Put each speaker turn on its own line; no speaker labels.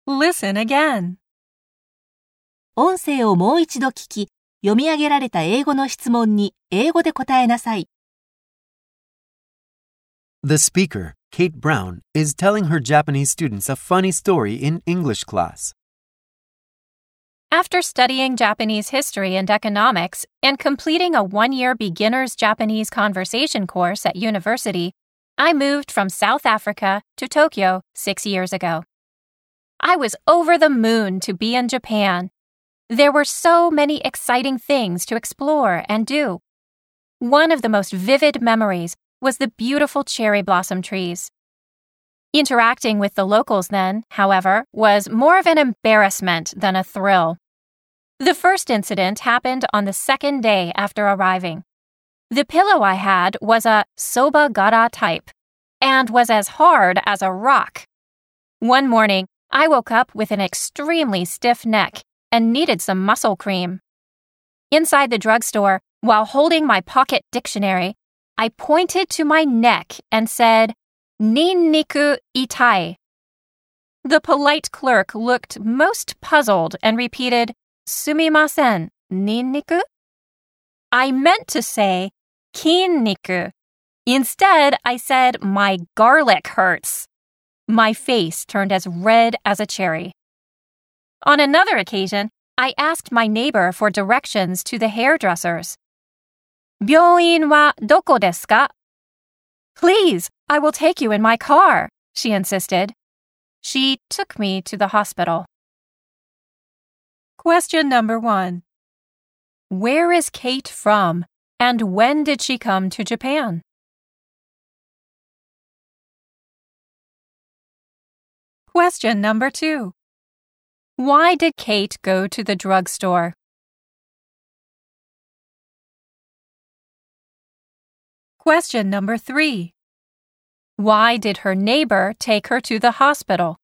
Listen again.
音声をもう一度聞き、読み上げられた英語の質問に英語で答えなさい。
The speaker, Kate Brown, is telling her Japanese students a funny story in English class.
After studying Japanese history and economics and completing a one-year beginner's Japanese conversation course at university, I moved from South Africa to Tokyo 6 years ago. I was over the moon to be in Japan. There were so many exciting things to explore and do. One of the most vivid memories was the beautiful cherry blossom trees. Interacting with the locals then, however, was more of an embarrassment than a thrill. The first incident happened on the second day after arriving. The pillow I had was a soba gara type and was as hard as a rock. One morning, I woke up with an extremely stiff neck and needed some muscle cream. Inside the drugstore, while holding my pocket dictionary, I pointed to my neck and said, "Ninniku itai." The polite clerk looked most puzzled and repeated, "Sumimasen, ninniku?" I meant to say, "kinniku." Instead, I said, "My garlic hurts." My face turned as red as a cherry. On another occasion, I asked my neighbor for directions to the hairdressers. 病院はどこですか? Please, I will take you in my car, she insisted. She took me to the hospital. Question number 1. Where is Kate from, and when did she come to Japan? Question number 2. Why did Kate go to the drugstore? Question number 3. Why did her neighbor take her to the hospital?